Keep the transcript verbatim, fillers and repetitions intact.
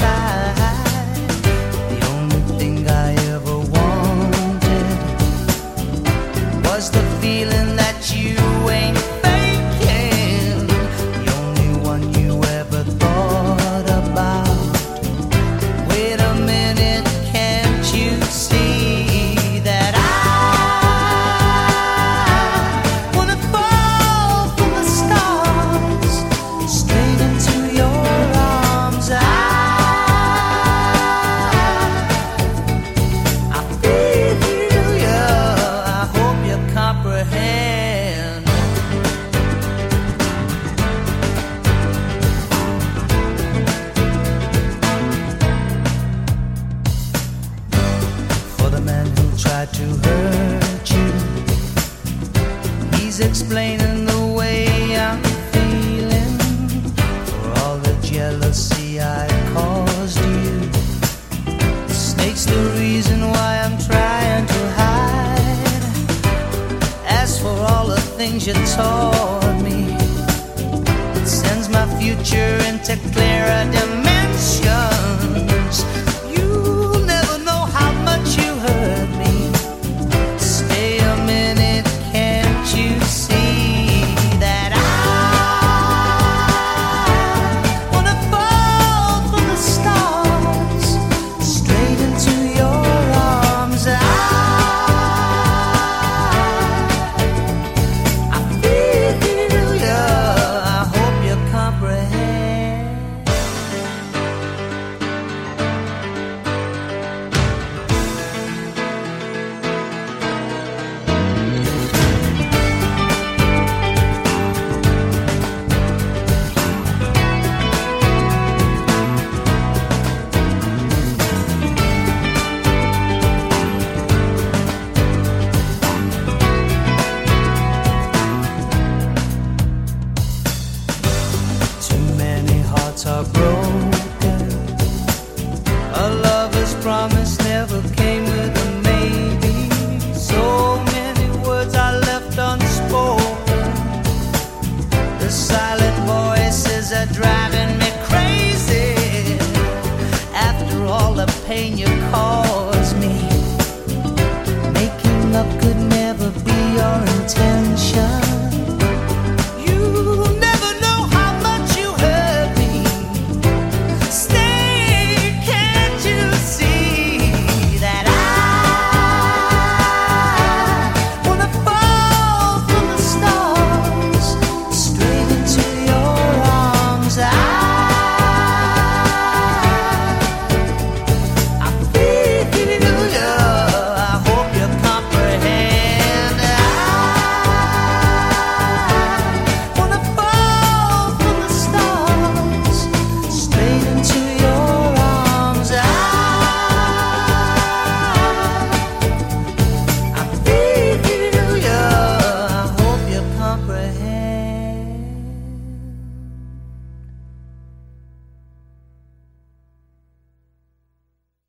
inside. The only thing I ever wanted was the feeling that you ain't faking. The only one you ever thought about. Wait a minute, can't you see that I wanna fall from the stars straight into your arms? I, I feel you, I hope you comprehend. For the man who tried to hurt you, he's explaining the way I'm feeling. For all the jealousy I caused you, the snake's the reason why I'm trying to hide. As for all the things you taught me, it sends my future into clearer dimensions.